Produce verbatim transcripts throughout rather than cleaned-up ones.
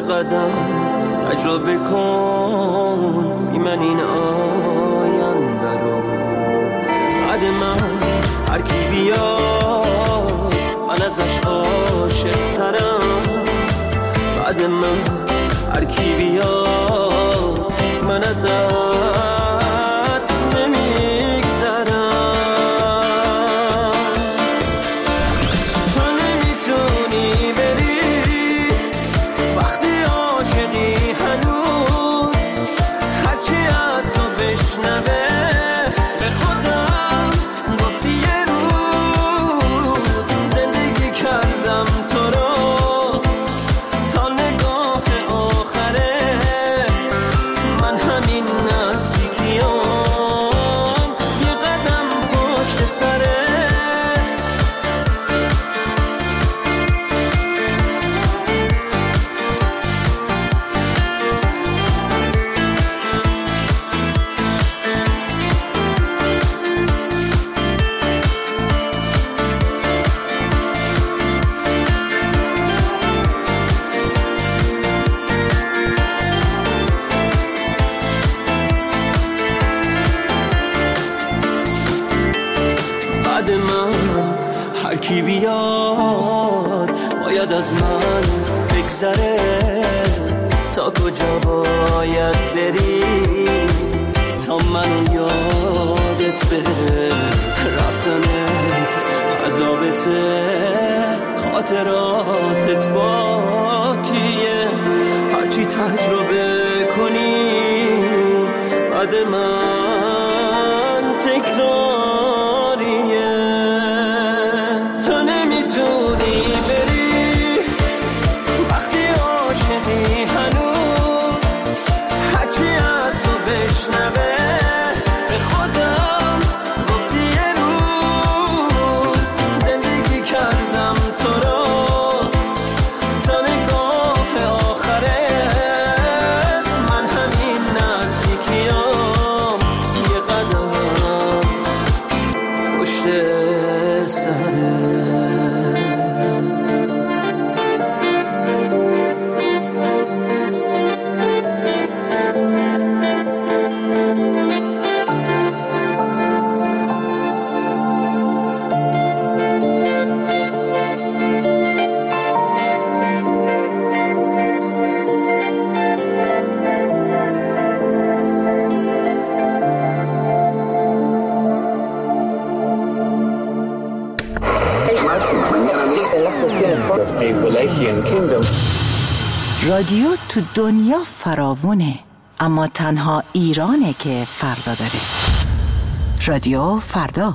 قدم تجربه کن بی من این آینده رو. بعد من هر کی بیاد من ازش عاشق ترم. بعد من هر کی بیاد من ازش از من بگذره. تا کجا باید بری تا منو یادت بره؟ رفتن عذابته خاطراتت باکیه. هرچی تجربه کنی بعد من تکراریه. تو نمیتونی بری هنوز هرچی از تو بشنوه. به خودم گفتی یه روز زندگی کردم تو رو تا نگاه آخره. من همین نزدیکیام یه قدم پشت سرت. رادیو تو دنیا فراوونه، اما تنها ایرانه که فردا داره. رادیو فردا.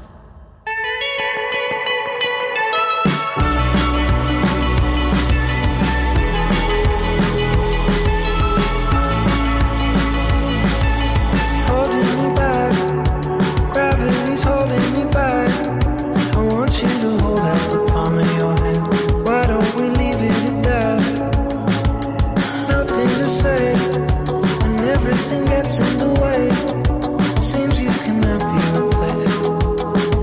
In the way, seems you cannot be replaced.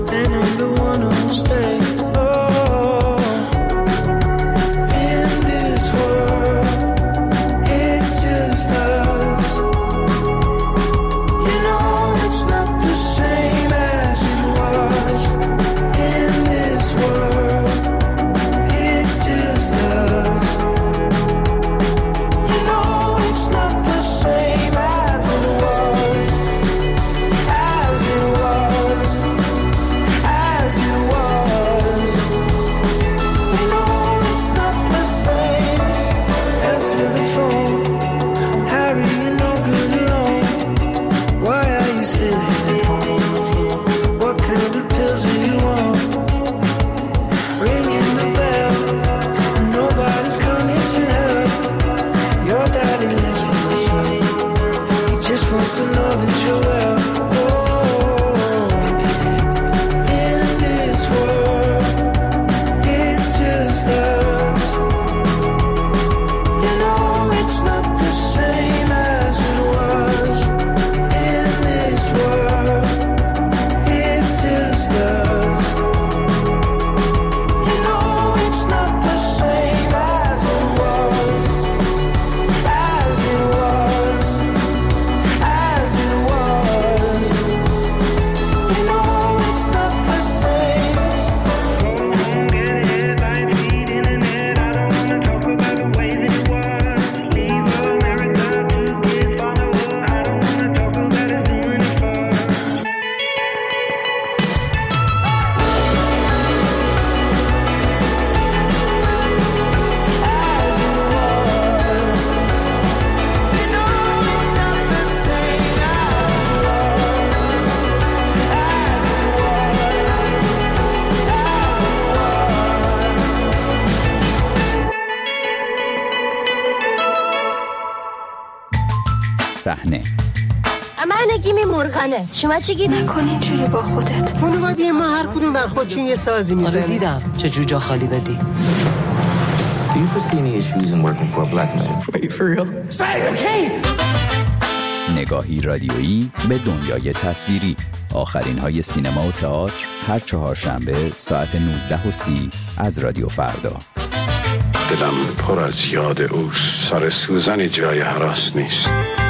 صحنه. من نگیمی مرغنه، شما چی گیدی؟ نکن اینجوری با خودت. خانواده ما هر کدوم بر خودشون یه سازی میزنه. آره دیدم چه جوجا خالی دادی. Do you foresee any issues in working for a black man? Are you for real? Say okay! نگاهی رادیویی به دنیای تصویری. آخرین های سینما و تئاتر هر چهارشنبه ساعت نوزده و سی از رادیو فردا. دلم پر از یاد اوست، سر سوزن جای هراس نیست.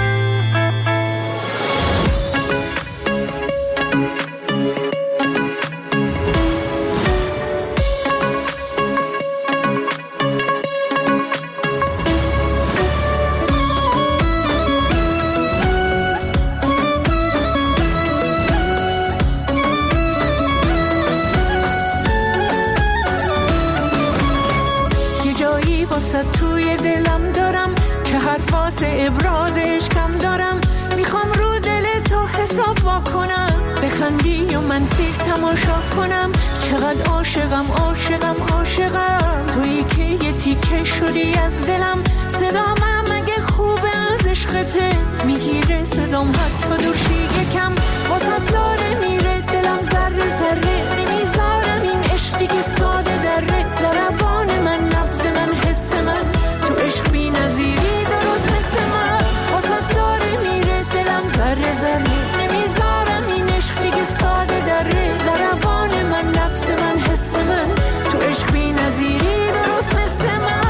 توی دلم دارم که حرف واسه ابراز عشقم دارم. میخوام رو دل تو حساب واکنم، بخندی و من سیر تماشا کنم. چقدر عاشقم عاشقم عاشقم تویی که یه تیکه شدی از دلم. صدام مگه خوبه از عشقته، میگیره صدام حتی دورشی یکم. واسه داره میره دلم ذره ذره، نمیذارم این عشقی که ساده دره. ضربان من نبض من حس من تو عشق بی نظیری درست مثل من. واسه داره میره دلم ذره ذره، نمیذارم این عشقی که ساده دره. ضربان من نبض من حس من تو عشق بی نظیری درست مثل من.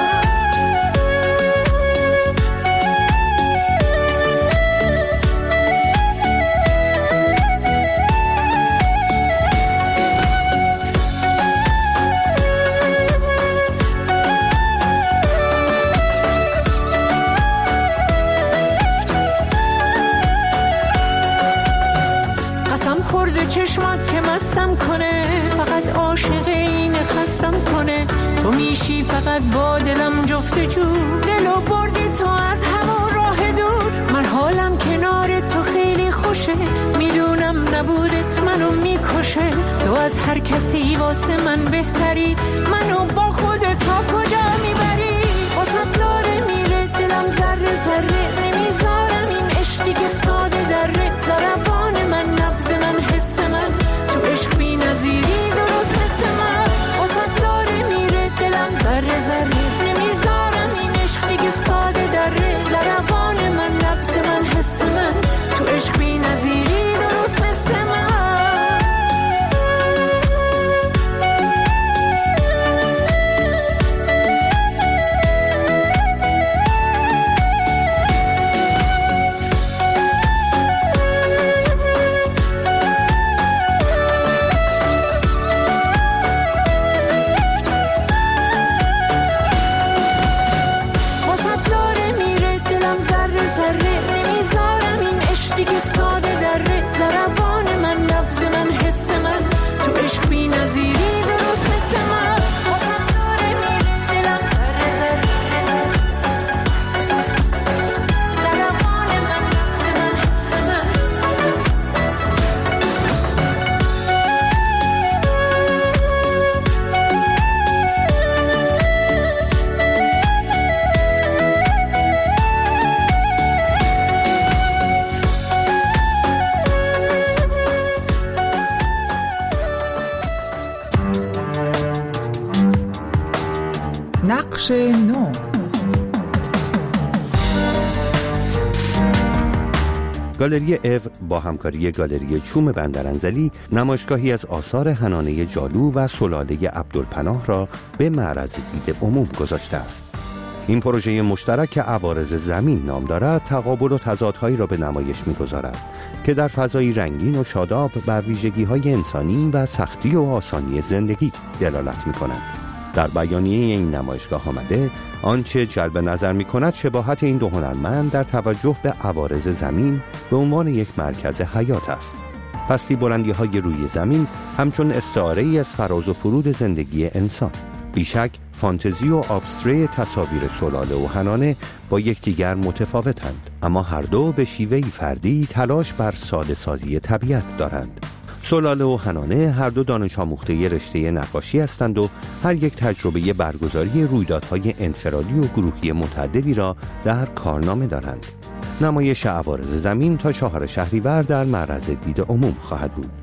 چشمات که مستم کنه، فقط عاشق این خستم کنه. تو میشی فقط با دلم جفتجو، دلو بردی تو از همون راه دور. من حالم کنار تو خیلی خوشه، میدونم نبودت منو میکشه. تو از هر کسی واسه من بهتری، منو با خودت تا کجا میبری. واسه داره میره دلم ذره ذره، نمیذارم این عشقی که ساده دره. ضربان من نبض من حس من تو عشق بی نظیری درست مثل من. واسه داره میره دلم ذره ذره، نمیذارم این عشقی که ساده دره. ضربان من نبض من حس من تو عشق بی نظیری درست مثل من. نقش نو. گالری او با همکاری گالری چوم بندرانزلی نمایشگاهی از آثار حنانه جالو و سلاله عبدالپناه را به معرض دید عموم گذاشته است. این پروژه مشترک که عوارض زمین نام دارد، تقابل و تضادهایی را به نمایش می‌گذارد که در فضایی رنگین و شاداب بر ویژگی‌های انسانی و سختی و آسانی زندگی دلالت می‌کنند. در بیانیه این نمایشگاه آمده آنچه جلب نظر می‌کند شباهت این دو هنرمند در توجه به عوارض زمین به عنوان یک مرکز حیات است. پستی بلندی‌های روی زمین همچون استعاره‌ای از فراز و فرود زندگی انسان. بیشک فانتزی و ابستره تصاویر سلاله و حنانه با یکدیگر متفاوتند، اما هر دو به شیوهی فردی تلاش بر ساده سازی طبیعت دارند. سلاله و حنانه هر دو دانش آموخته رشته نقاشی هستند و هر یک تجربه برگزاری رویدادهای انفرادی و گروهی متعددی را در کارنامه دارند. نمایش عوارض زمین تا چهار شهریور در معرض دید عموم خواهد بود.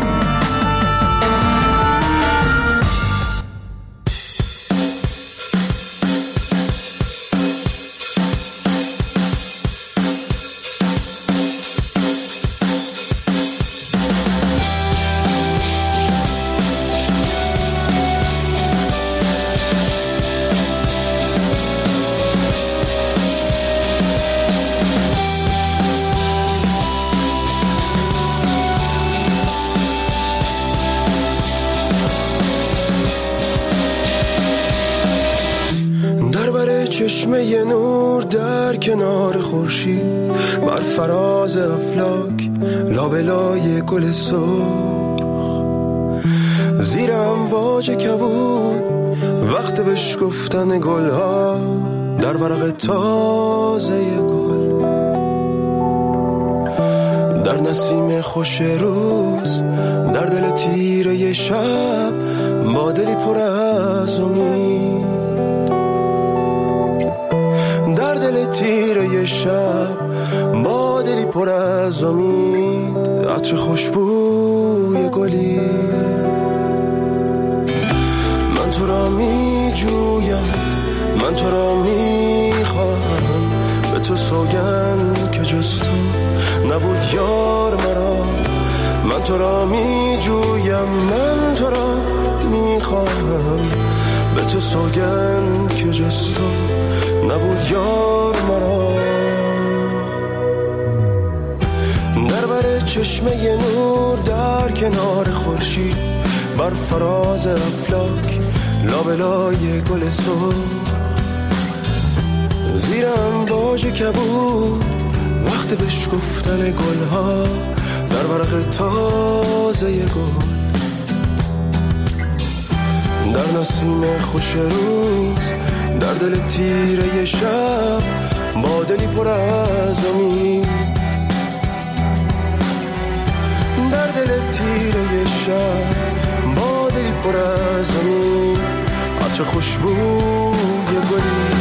چشمه نور در کنار خورشید، بر فراز افلاک لابلای گل سرخ، زیر امواج کبود وقت بشکفتن گلها در ورق تازه گل، در نسیم خوش روز، در دل تیره شب، با دلی پر از امید، در دل تیره شب، با دلی پر از امید، عطر خوشبوی گلی. من تو را می جویم، من تو را می خواهم، به تو سوگند که جز تو نبود یار مرا. من تو را می جویم، من تو را می خواهم، به تو سوگند که جز تو نبود یار مرا. در بر چشمه نور در کنار خورشید، بر فراز افلاک لابلای گل سرخ، زیر امواج کبود وقت بشکفتن گلها در ورق تازه گل، در نسیم خوش روز، در دل تیره شب، با دلی پر از امید، در دل تیره شب، با دلی پر از امید، عطر خوشبوی گلی.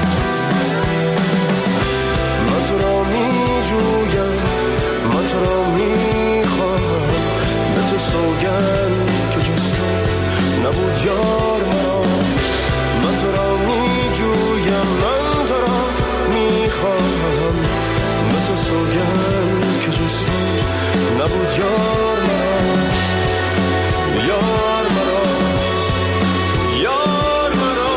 من تو را می جویم، من تو را می خواهم، به تو سوگند که جز تو نبود یار مرا. من تو را می جویم، من تو را می خواهم، به تو سوگند که جز تو نبود یار مرا، یار مرا، یار مرا.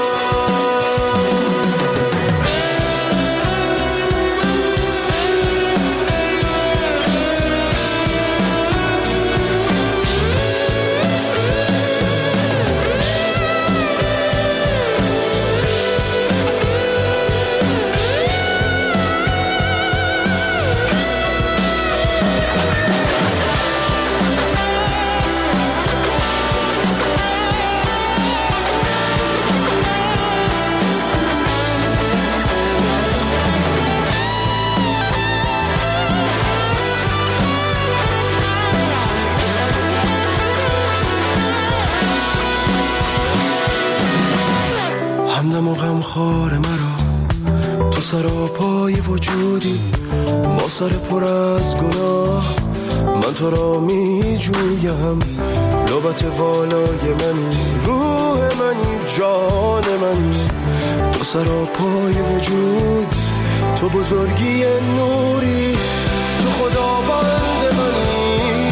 همدم و غمخوار مرا، تو سراپای وجودی، با سر پر از گناه. من تو را می جویم، لبت والای منی، روح منی، جان منی، تو سراپای وجود، تو بزرگی نوری، تو خداوند منی،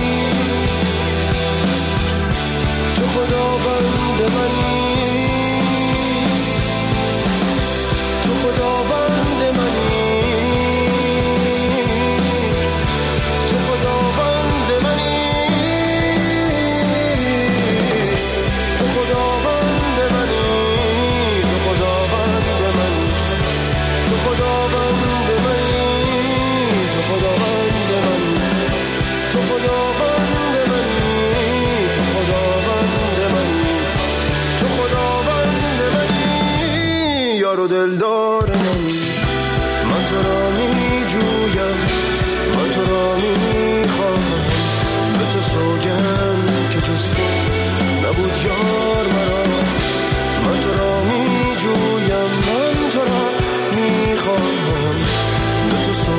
تو خداوند منی، تو خداوند منی، تو خداوند منی، تو خداوند منی، تو خداوند منی، تو خداوند منی، تو خداوند منی، تو خداوند منی، تو خداوند منی، تو خداوند منی، یار و دلدار منی. من تو را می جویم، من تو را می خواهم، به تو سوگند که جز تو نبود یار مرا. من تو را می جویم، من تو را می خواهم، به تو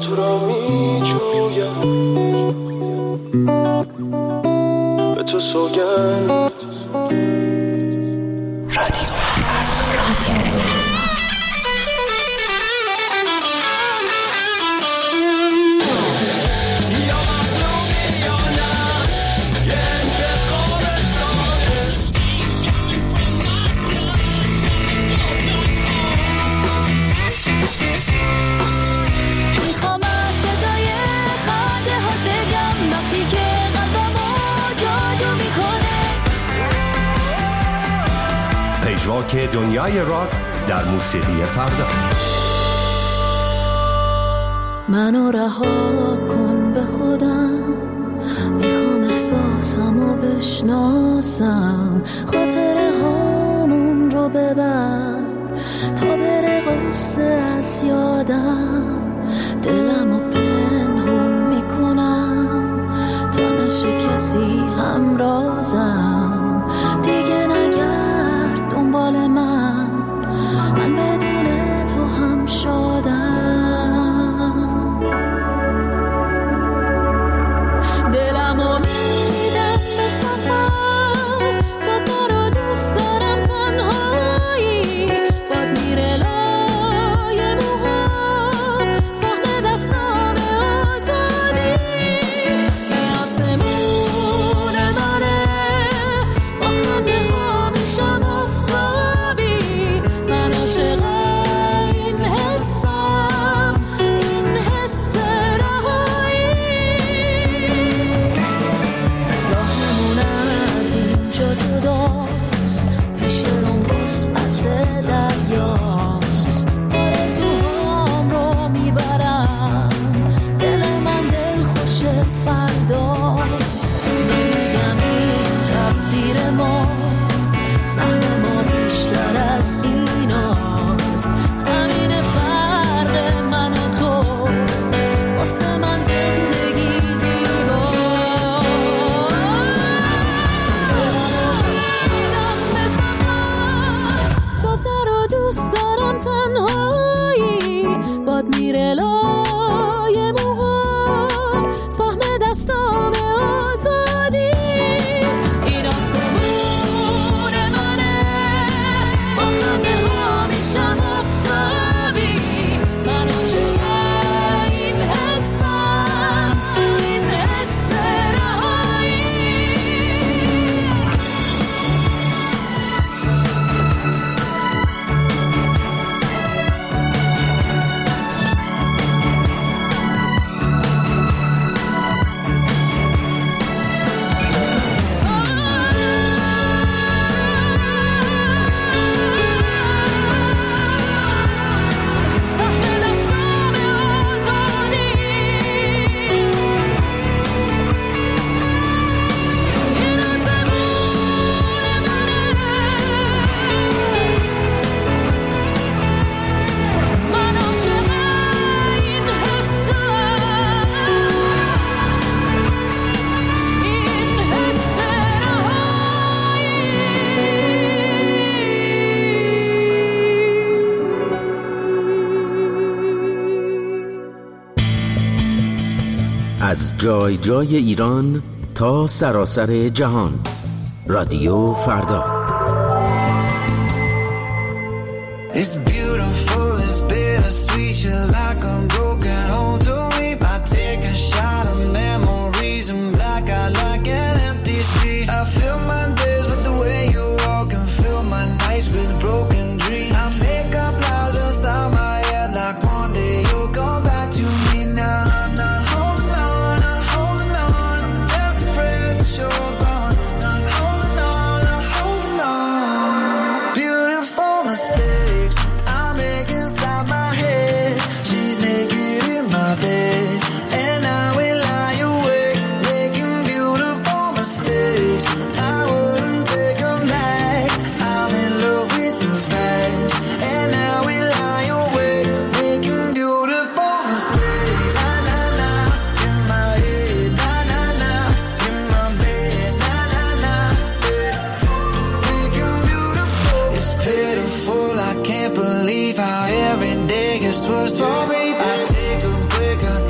تو را می جویم، به تو سوگند. رادیو پژواک دنیای راک در موسیقی فردا. منو رها کن به خودم، میخوام احساسمو بشناسم، خاطره هامون رو ببر تا بره غصه از یادم، دلمو پنهون میکنم تا نشه کسی همرازم، دیگه نگرد دنبال من، من بدون تو هم شادم، دلمو میدم به سفر، جاده رو دوست دارم تنهایی، باد میره لای موهام، سهم دستام آزادی، این آسمون منه، با خنده ها میشم افتابی، من عاشق این حسم، این حس رهایی، راهمون از اینجا جداست، پیش روم وسعت دریاست، آرزوهام رو میبرم، دل من دل خوش فرداست، نمیگم این تقدیر ماست، سهم ما بیشتر از ایناست، همین فرق من و تو، واسه من زندگی زیباست، میدم به سفر، جاده رو دوست دارم تنهایی، باد میره لای موهام، سهم دستام آزادی، این آسمون منه، با خنده ها میشم افتابی، من عاشق این حسم، این حس رهایی. سهم دستام آزادی، این آسمون منه، من عاشق این حسم، این حس از جای جای ایران تا سراسر جهان، رادیو فردا. It's beautiful, it's bittersweet, you're like a broken home to me. I take a shot of memories and black out like an empty street. I fill my days with the way you walk and fill my nights with broken dreams. I make up lies inside my head like one day you'll come back to me. Now I'm not holding on, not holding on, I'm just afraid that you're gone. Not holding on, not holding on. Beautiful mistakes I make inside my head. She's naked in my bed, and I will lie awake, making beautiful mistakes. I wouldn't take them back. I'm in love with the past, and I will lie awake, making beautiful mistakes. Na na na, in my head. Na na na, in my bed. Na na na, making beautiful. It's pitiful, I can't believe how every day gets worse for me. I take a break, I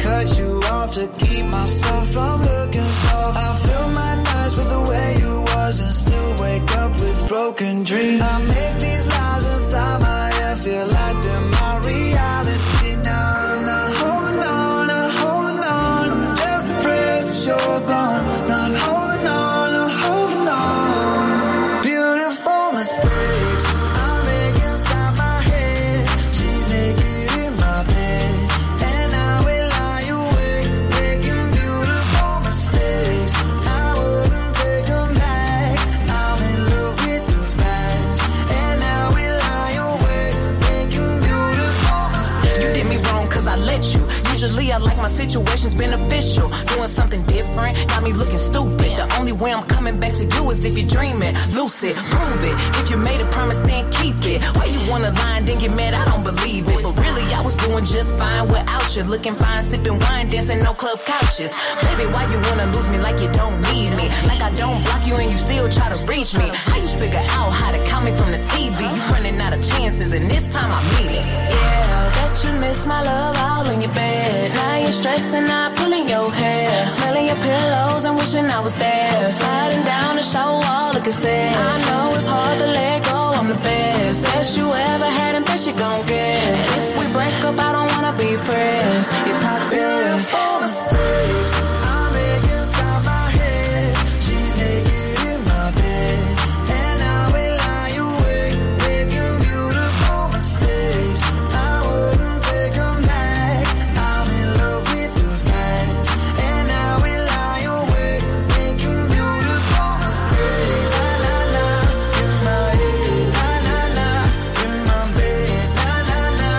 off to keep myself from looking soft. I fill my nights with the way you was and still wake up with broken dreams. I make these lies inside my head feel like they're my reality. Now I'm not holding on, not holding on. I'm just depressed that you're gone. Not holding on, not holding on. Beautiful mistakes I make inside my head. She's naked in my bed, and I will lie awake making beautiful mistakes. I wouldn't take them back. I'm in love with the past, and I will lie awake making beautiful mistakes. You did me wrong cause I let you. Usually I like my situations beneficial. Doing something different got me looking stupid. The only way I'm coming back to you is if you're dreaming. Lucid, prove it. If you made a promise, then keep it. Why you wanna lie and then get mad? I don't believe it. But really I was doing just fine without you. Looking fine, sipping wine, dancing no club couches. Baby, why you wanna lose me like you don't need me? Like I don't block you and you still try to reach me. I just figure out how to count me from the T V. You running out of chances and this time I mean it. Yeah, bet you miss my love all in your bed. Now you're stressing out, pulling your hair, smelling your pillows and wishing I was there. Sliding down the shower wall, looking sad. I know it's hard to let go, I'm the best. Best you ever had and best you gon' get. If we break up, I don't wanna be friends. You're toxic. Beautiful mistakes I make inside my head. She's naked in my bed, and I will lie awake making beautiful mistakes. I wouldn't take them back. I'm in love with the past, and I will lie awake making beautiful mistakes. La la la, in my head. La la la, in my bed. La la la,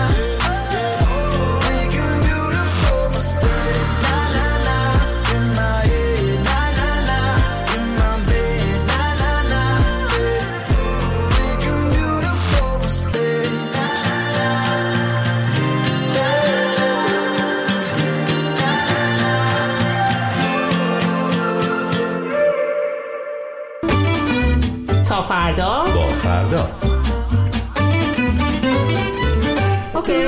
making beautiful mistakes. La la la, in my head. La la la, in my bed. La la la, making beautiful mistakes. تا فردا. با فردا. اوکی.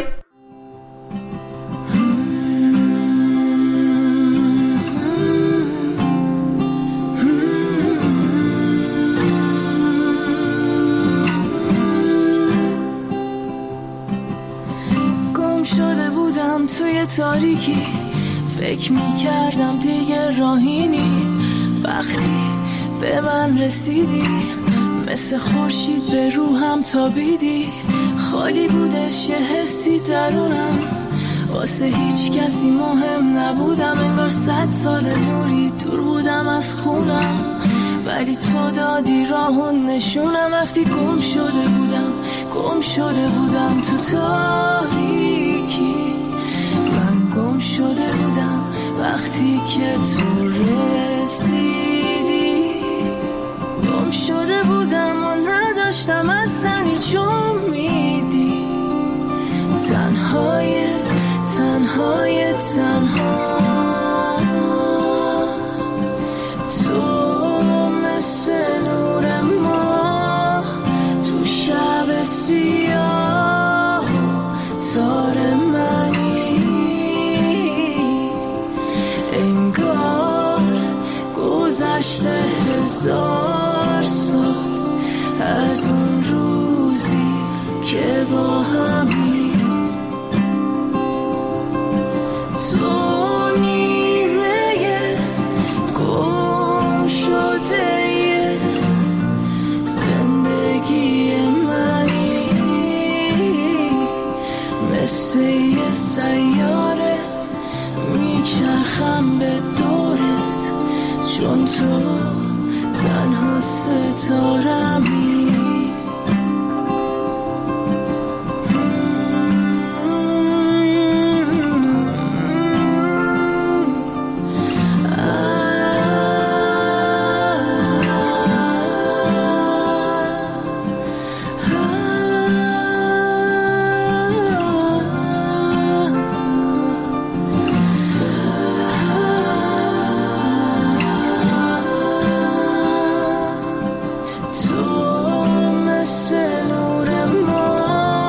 گم شده بودم توی تاریکی، فکر میکردم دیگه راهی نی. وقتی به من رسیدی مثل خورشید به روحم تابیدی. خالی بودش یه حسی درونم، واسه هیچ کسی مهم نبودم. انگار صد سال نوری دور بودم از خونم، ولی تو دادی راهون نشونم. وقتی گم شده بودم گم شده بودم تو تاریکی. من گم شده بودم وقتی که تو رسیدی. گم شده بودم و نداشتم اصلا هیچ امیدی. تنهای تنهای تنها تو مثل نور ماه تو شب سیاه تار منی. انگار گذشته هزار سال از اون روزی که با همی. تو نیمه گم شده زندگی منی. مثل یه سیاره میچرخم به دورت، چون تو تنها ستارمی.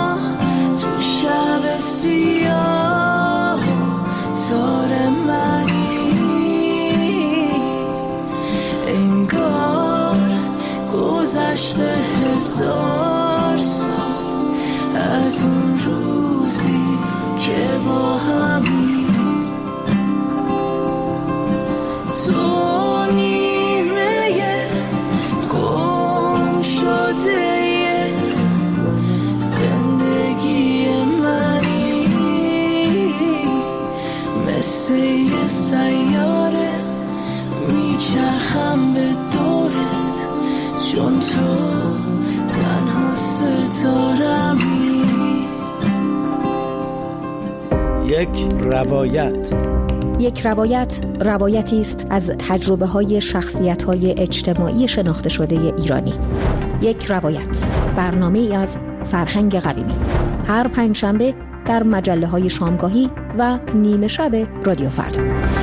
سیاه تار من هزار سال از اون روزی که با همی تو نیمه گم شده زندگی منی، مثل یه سیاره میچرخم به دورت، چون تو تنها ستارمی. یک روایت. یک روایت روایتی است از تجربه های شخصیت های اجتماعی شناخته شده ایرانی. یک روایت، برنامه ای از فرهنگ قویمی، هر پنجشنبه در مجله های شامگاهی و نیمه شب رادیو فردا.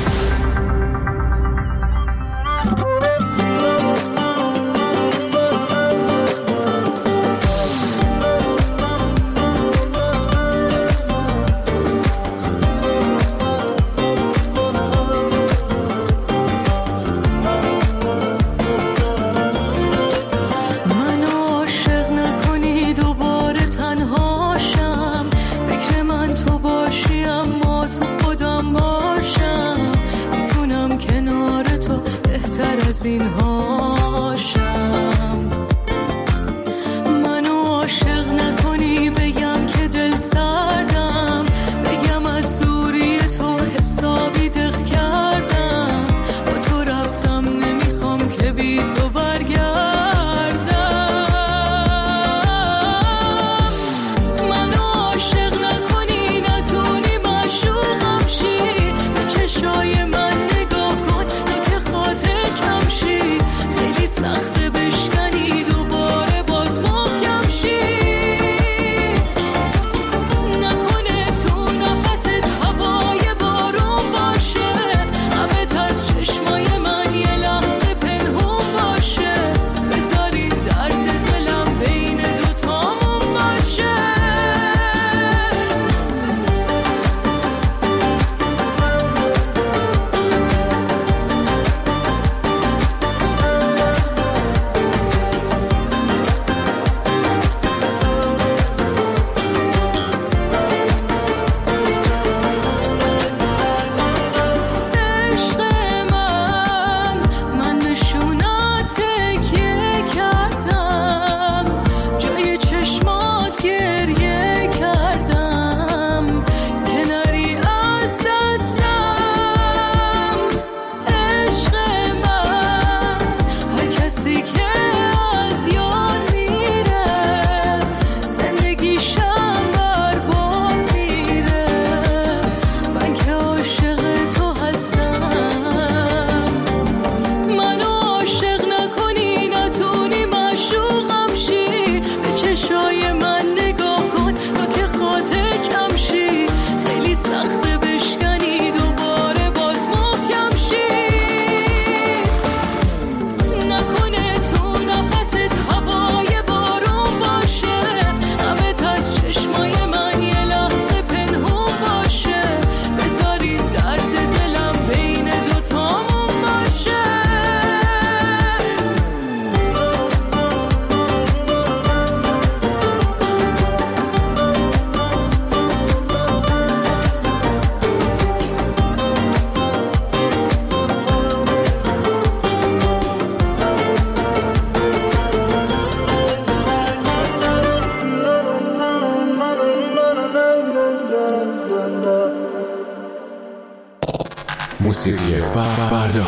موسیقی فردا.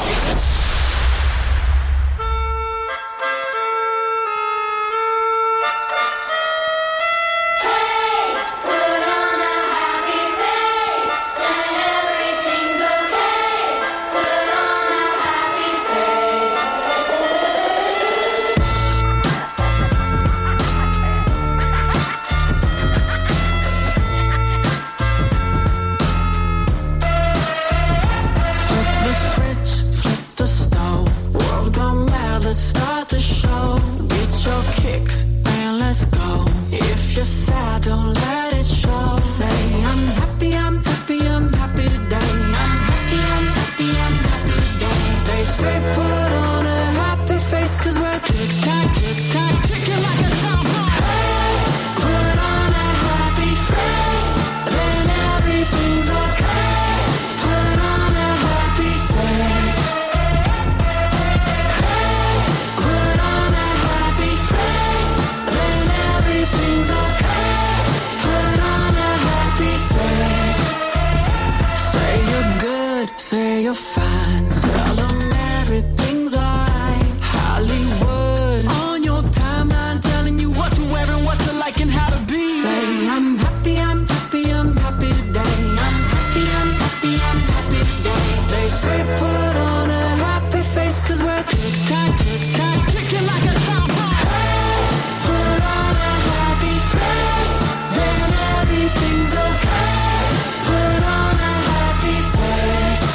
you're fine. Tell them everything's alright. Hollywood on your timeline, telling you what to wear and what to like and how to be. Say I'm happy, I'm happy, I'm happy today. I'm happy, I'm happy, I'm happy today. They say put on a happy face, cause we're tick-tock, tick-tock, kicking like a tom bomb. Hey, put on a happy face, then everything's okay. Put on a happy face.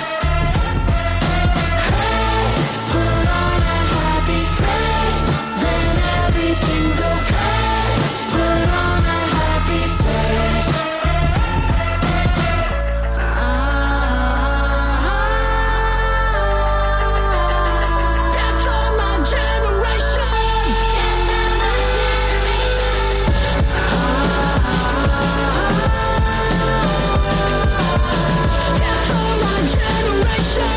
Hey, put on a happy face, then everything's okay. Put on a happy face. Death on my generation. Death on my generation.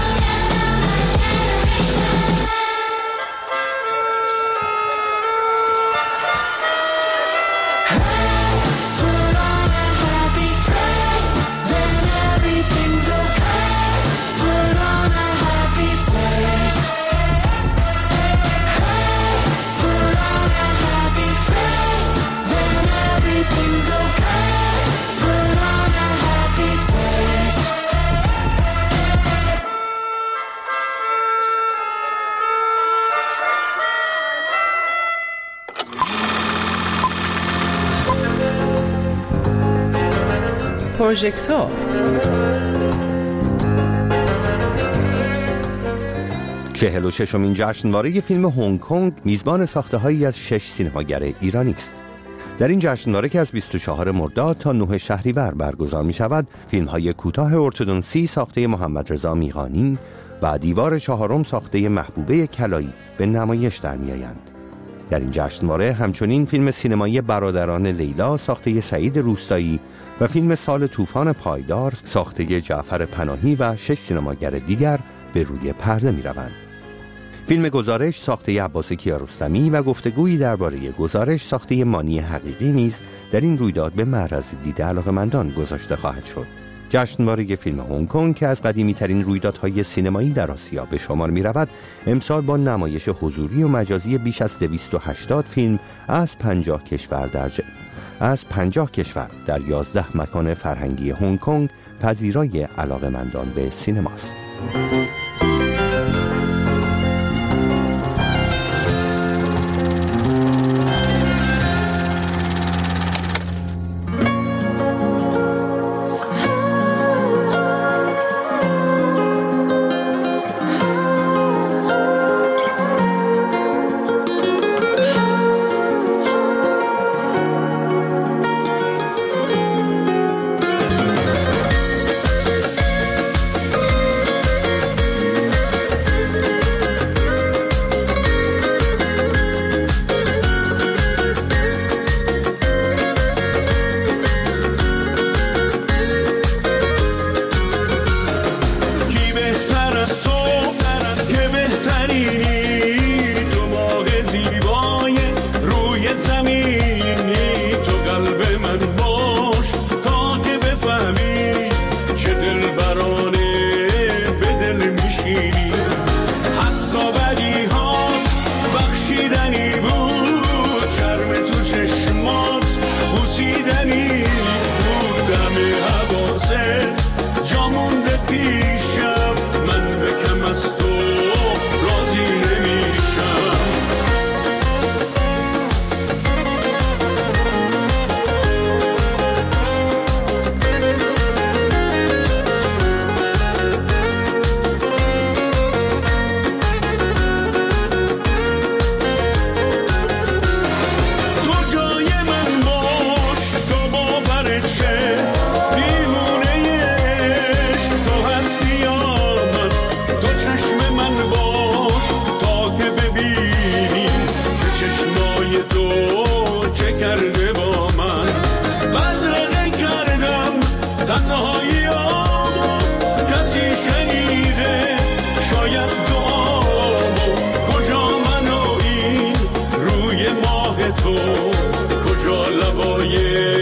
Put on a happy face, then everything's okay. Put on a happy face. Put on a happy face, then everything's okay. Put on a happy face. پروژکتور چهل و ششمین جشنواره فیلم هنگ کنگ میزبان ساخته‌هایی از شش سینماگر ایرانی است. در این جشنواره که از بیست و چهارم مرداد تا نهم شهریور برگزار می شود، فیلم‌های کوتاه ارتدنسی ساخته محمد رضا میغانی و دیوار چهارم ساخته محبوبه کلایی به نمایش در می آیند. در این جشنواره همچنین فیلم سینمایی برادران لیلا ساخته سعید روستایی و فیلم سال طوفان پایدار ساخته جعفر پناهی و شش سینماگر دیگر به روی پرده می روند. فیلم گزارش ساخته عباس کیارستمی و گفتگویی درباره گزارش ساخته مانی حقیقی نیز در این رویداد به معرض دید علاقه‌مندان گذاشته خواهد شد. جشنواره فیلم هنگ کنگ که از قدیمی ترین رویدادهای سینمایی در آسیا به شمار می رود، امسال با نمایش حضوری و مجازی بیش از دویست و هشتاد فیلم از پنجاه کشور در ج... از پنجاه کشور در یازده مکان فرهنگی هنگ کنگ پذیرای علاقه‌مندان به سینماست.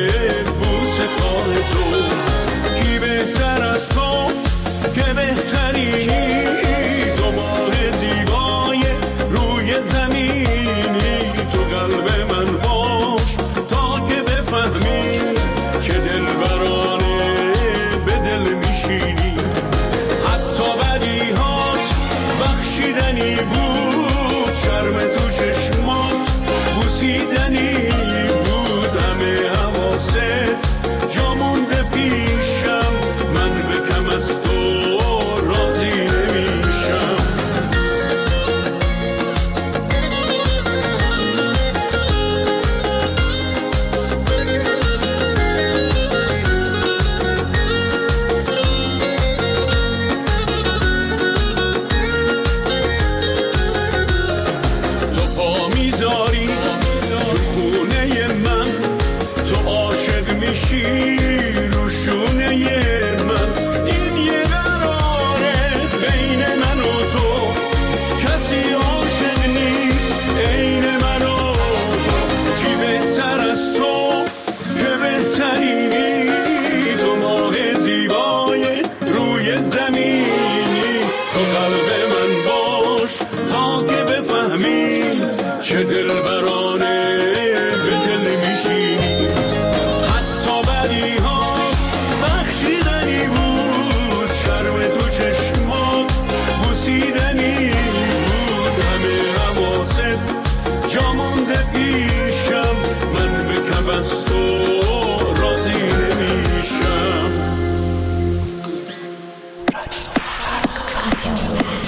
که بهتر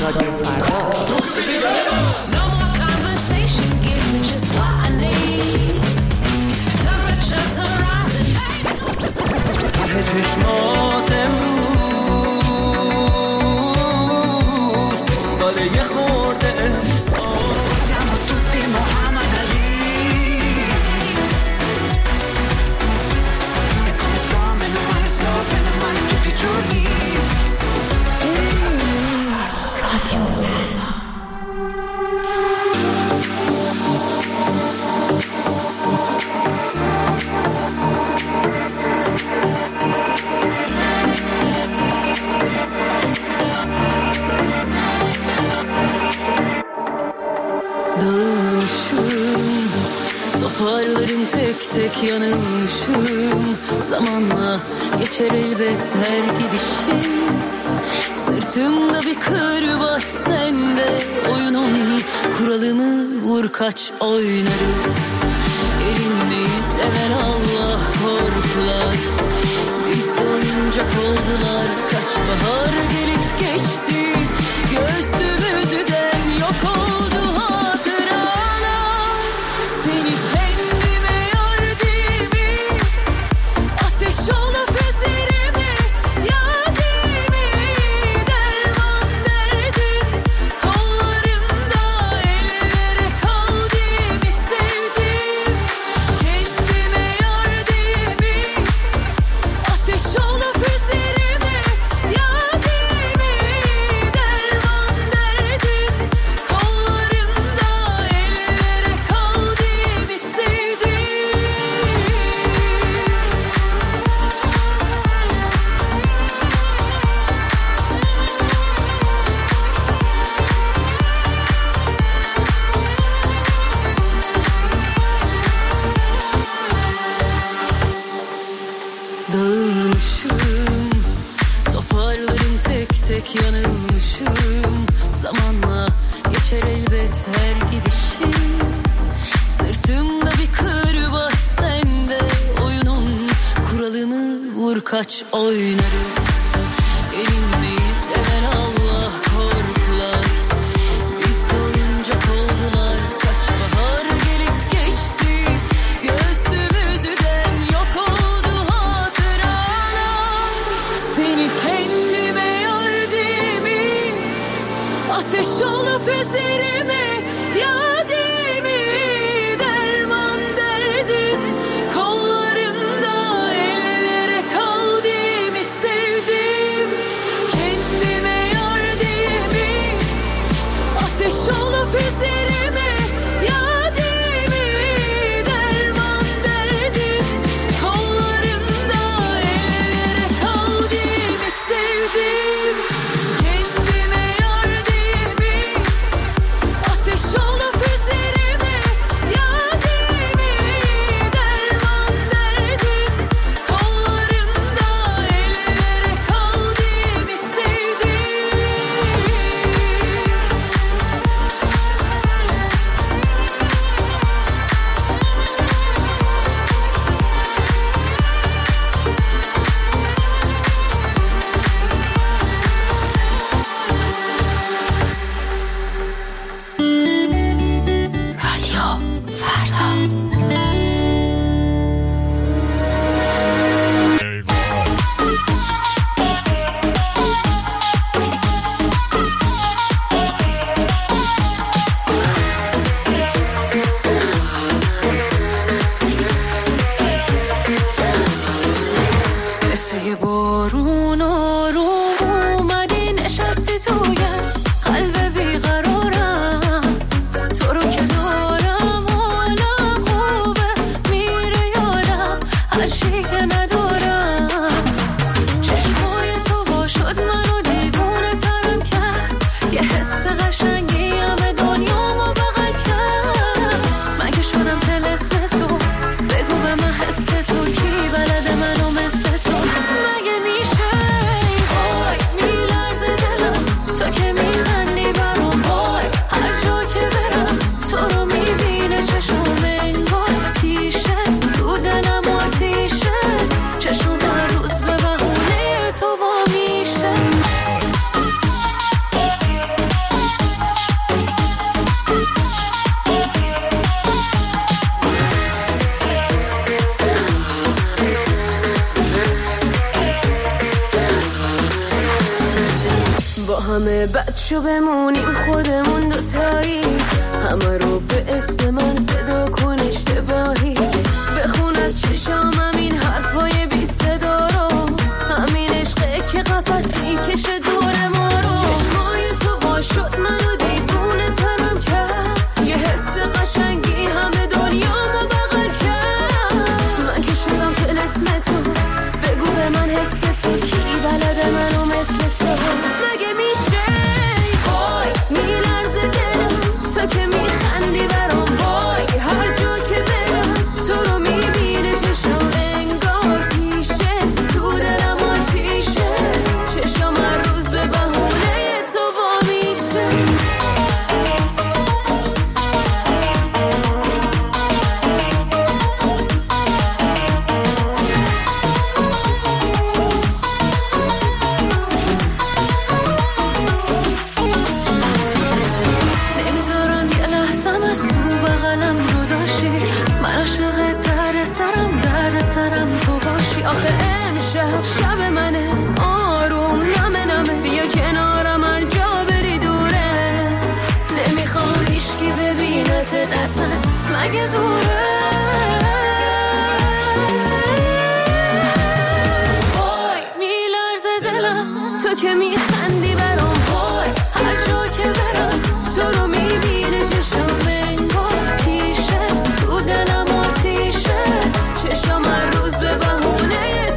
رادیو فردا. چشمات امروز دنبال یه خورده احساس siamo tutti Muhammad Ali e come sto meno male sto bene male tutti i giorni Toparlarım tek tek yanılmışım. Zamanla geçer elbet her gidişim. Sırtımda bir kırbaç sende. Oyunun kuralını vur kaç oynarız. Erinmeyiz evvel Allah korkular. Biz de oyuncak oldular. Kaç bahar gelip geçti. Göğsümüzden yok oldu hatıralar. Seni kendime yar değil mi? Ateş olup üzerime yağ değil mi? Derman derdin kollarımda ellere kal diye mi sevdim? Kendime yar değil mi? Ateş olup üzerime yağ değil mi? Derman derdin kollarımda ellere kal diye mi sevdim? Dağılmışım, toparlarım tek tek yanılmışım. Zamanla geçer elbet her gidişim. Sırtımda bir kırbaç sende. Oyunun kuralını vur kaç oynarız. Erinmeyiz evvel Allah korkular. Biz de oyuncak oldular. Kaç bahar gelip geçti. Göğsümüzden yok oldu hatıralar. Seni kendime yar değil mi? Ateş olup üzerime yağ değil mi? Derman derdin kollarımda ellere kal diye mi sevdim? Kendime yar değil mi? Ateş olup üzerime yağ değil mi? Derman derdin kollarımda ellere kal diye mi sevdim? Kendime yar değil mi? Ateş olup üzerime yağ değil mi? Derman derdin kollarımda ellere kal diye mi sevdim? رادیو فردا. مثل یه بارون آروم اومدی نشستی تویم قلب بیقرارم. تو رو که دارم حالم خوبه میره یادم هر چی که ندارم. چشمای تو با شد منو دیوونه ترم کرد. یه حس قشنگی همه دنیامو بغل کرد. مگه شدم طلسم تو؟ بگو به من حس تو کی بلده منو مثل تو؟ مگه میشه این با همه بچه بمونیم خودمون دوتایی، همه رو به اسم من صدا کن اشتباهی، بخون از چشامم این حرفای بی صدا رو، همین عشقه که قفص میکشه دور ما رو، چشمای تو با شد منو دیوونه تنم کرد، یه حس قشنگی همه دنیامو بغل کرد، من که شدم فلسم تو، بگو به من حس تو کی بلده منو مثل تو، مگه میشه وای میلرزه دلم تا که میخندی برام، وای هر جا که برم تو رو میبینه چشم انگار پیشت، تو دلم آتیشه، چشم هر روز به بهونه تو وا میشه. آخه امشب شب منه، آروم نمه نمه، بیا کنارم هر جا بری دوره، نمیخوام هیچکی ببینت اصلا مگه زوره، وای میلرزه دلم تو که میخندی برام، وای هر جا که برم تو رو میبینه چشم انگار پیشت، تو دلم آتیشه، چشم هر روز به بهونه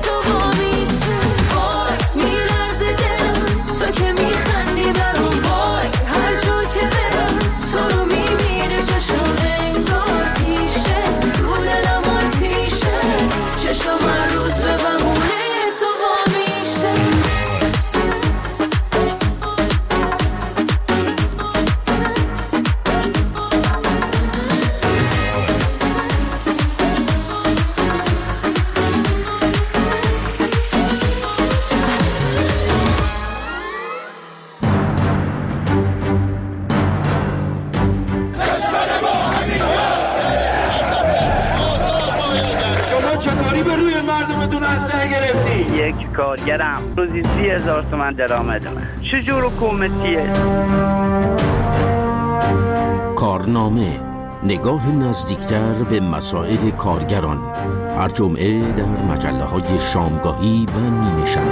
که میخندی برام، وای هر جا که برم تو رو میبینه چشم انگار پیشت، تو دلم آتیشه، چشم هر روز به بهونه تو وا میشه. یک کارگرم روزی سی هزار تومن درآمدمه، چجور حکومتیه؟ کارنامه، نگاه نزدیکتر به مسائل کارگران، هر جمعه در مجله های شامگاهی و نیمه شب.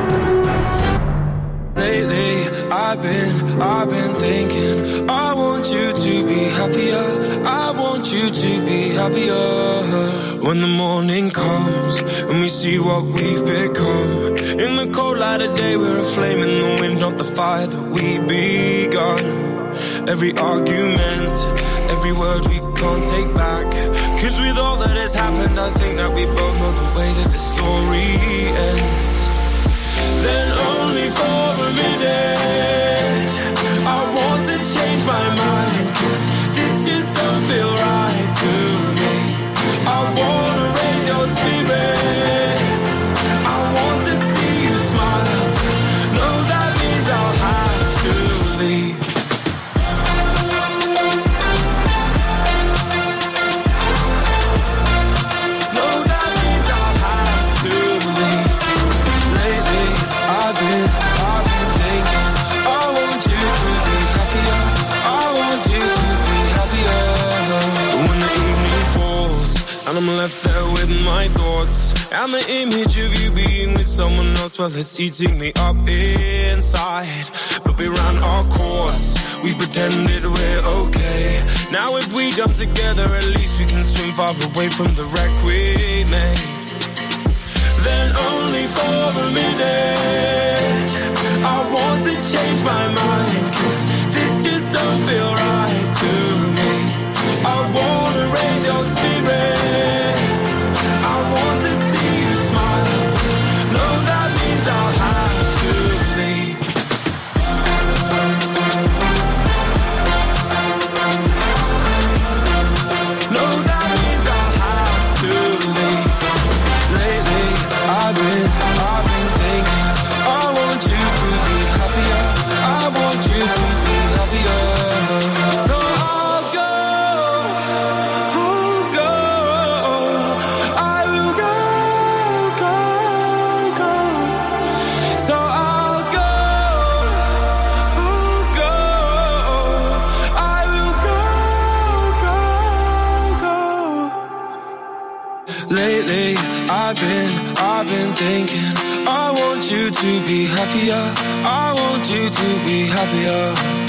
Lately I've been, I've been thinking I want you to be happier, I want you to be happier. When the morning comes and we see what we've become, in the cold light of day we're a flame in the wind, not the fire that we begun. Every argument, every word we can't take back, cause with all that has happened I think that we both know the way that the story ends. Then only for a minute I want to change my mind, cause this just don't feel right to me. I wanna raise your spirits, I want to see you smile, no that means I'll have to leave. No that means I'll have to leave. Lately I've been, I've been thinking I want you to be happier, I want you to be happier. When the evening falls and I'm left there with my thoughts, and the image of you being with someone else, well it's eating me up inside. But we ran our course, we pretended we're okay. Now if we jump together at least we can swim far away from the wreck we made. Then only for a minute I want to change my mind, cause this just don't feel right to me. I wanna raise your spirits, I want to see you smile, no that means I'll have to leave. No that means I'll have to leave. Lately I've been, I've been thinking thinking I want you to be happier, I want you to be happier.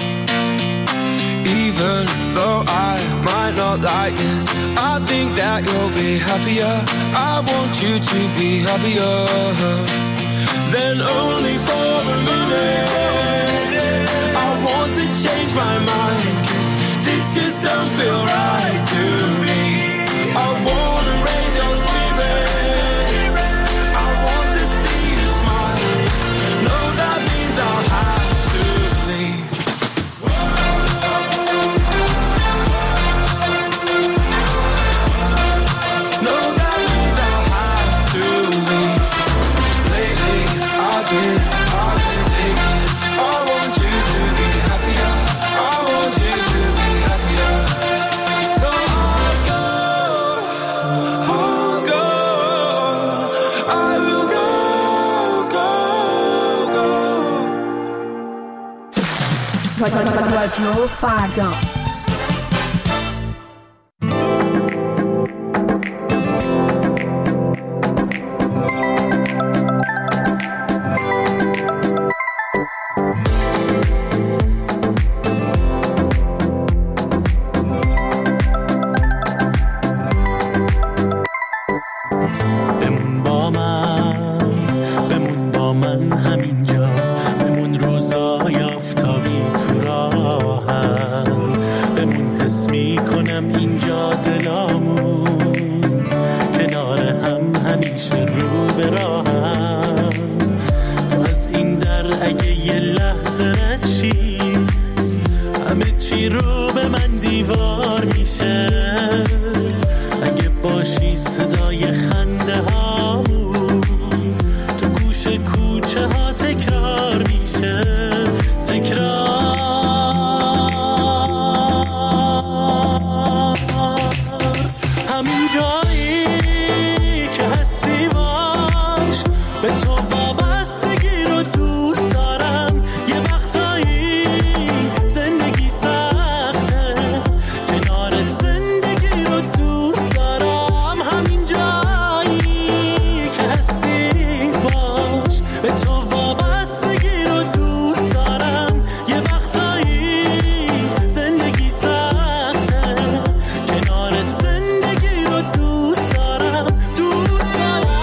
Even though I might not like this, I think that you'll be happier. I want you to be happier. Then only for a minute I want to change my mind, 'cause this just don't feel right to me. I wanna raise your spirits, I want to see you smile. No, that means I'll have to leave. No, that means I'll have to leave. Lately, I've been, I've been thinking I want you to be happier, I want you to be happier. So I'll go, I'll go, I will go, go, go. رادیو فردا. بمون با من، بمون با من همینجا، بمون روزای آفتابی تو راهم، بمون حس میکنم اینجا دلامون کنار هم همیشه رو به راهم. تو از این در اگه یه لحظه رد شی، همه چی رو به من دیوار میشه. اگه باشی صدای خنده هامون تو گوش کوچه ها تکرار میشه، تکرار. همین جایی که هستی باش، به تو وابستگی رو دوست دارم. یه وقتایی زندگی سخته، کنارت زندگی رو دوست دارم. همین جایی که هستی باش، به تو وابستگی رو دوست دارم. یه وقتایی زندگی سخته، کنارت زندگی رو دوست دارم، دوست دارم.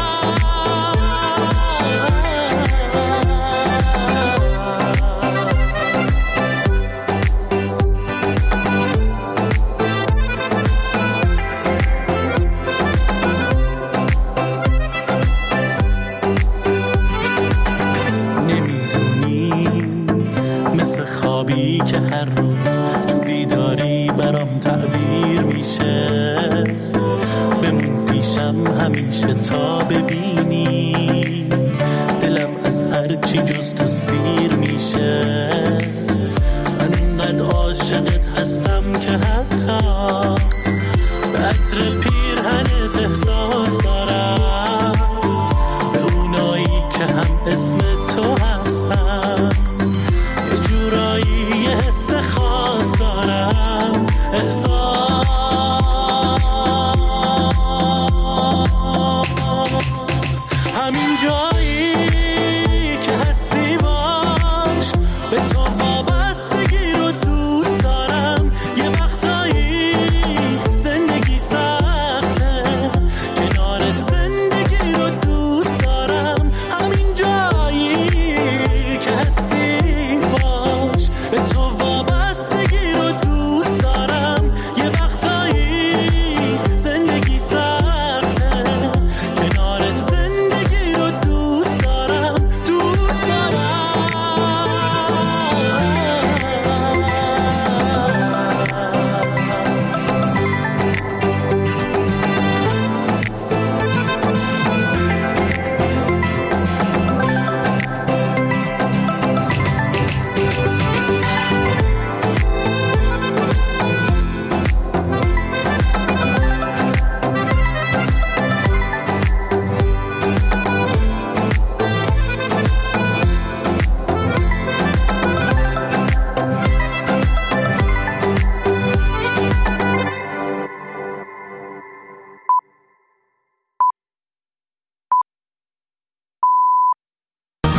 نمیدونی مثل خوابی که هر روز تو بیداری برام تعبیر میشه. بمون پیشم همیشه تا ببینی دلم از هر چی جز تو سیر میشه. من اینقدر عاشقت هستم که حتی به عطر پیرهنت احساس دارم، به اونایی که هم اسم تو هستن